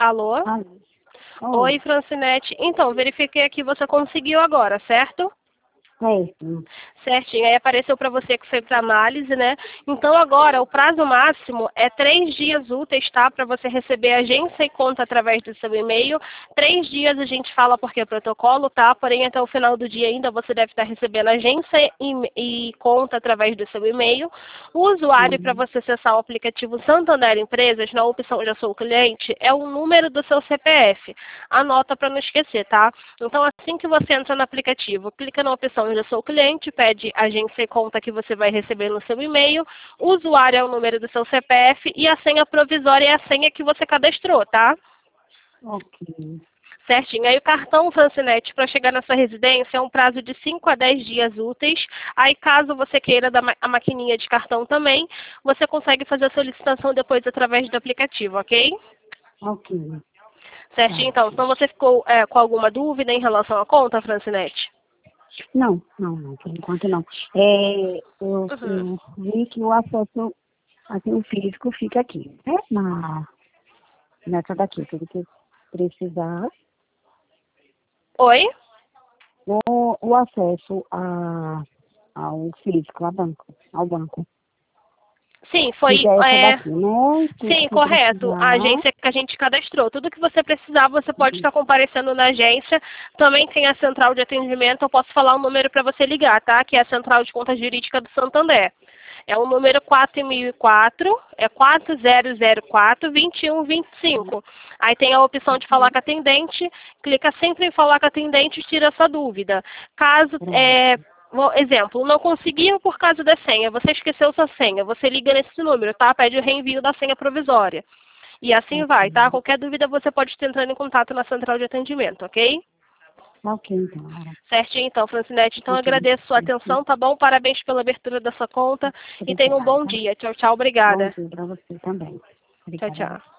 Alô? Alô. Oi, Francinete. Então, verifiquei aqui, você conseguiu agora, certo? Certo. Certinho. Aí apareceu para você que foi para análise, né? Então, agora, o prazo máximo é 3 dias úteis, tá? Para você receber agência e conta através do seu e-mail. 3 dias a gente fala porque é protocolo, tá? Porém, até o final do dia ainda você deve estar recebendo agência e conta através do seu e-mail. O usuário para você acessar o aplicativo Santander Empresas, na opção Já Sou Cliente, é o número do seu CPF. Anota para não esquecer, tá? Então, assim que você entra no aplicativo, clica na opção Já Sou Cliente, pede agência e conta que você vai receber no seu e-mail, o usuário é o número do seu CPF e a senha provisória é a senha que você cadastrou, tá? Ok. Certinho. Aí o cartão Francinete para chegar na sua residência é um prazo de 5 a 10 dias úteis. Aí caso você queira dar a maquininha de cartão também, você consegue fazer a solicitação depois através do aplicativo, ok? Ok. Certinho, então. Então você ficou com alguma dúvida em relação à conta, Francinete? Não, por enquanto não. Eu vi que o acesso assim, o físico fica aqui, né? Nessa daqui, tudo que eu precisar. Oi? O acesso ao físico, ao banco. Sim, foi. Fica essa daqui, né? Tudo Sim, que eu correto. A precisar. agência que a gente cadastrou. Tudo que você precisar, você pode estar comparecendo na agência. Também tem a central de atendimento. Eu posso falar o número para você ligar, tá? Que é a Central de Contas Jurídica do Santander. É o número 4004, é 4004-2125. Aí tem a opção de falar com a atendente. Clica sempre em falar com a atendente e tira essa dúvida. Caso exemplo, não conseguiu por causa da senha, você esqueceu sua senha, você liga nesse número, tá? Pede o reenvio da senha provisória. E assim vai, tá? Qualquer dúvida você pode estar entrando em contato na central de atendimento, ok? Ok, então, Laura. Certinho, então, Francinete. Então, agradeço a sua atenção, tá bom? Parabéns pela abertura da sua conta e tenha um bom dia. Tchau, tchau. Bom Obrigada. dia para você também. Tchau, Obrigada. tchau.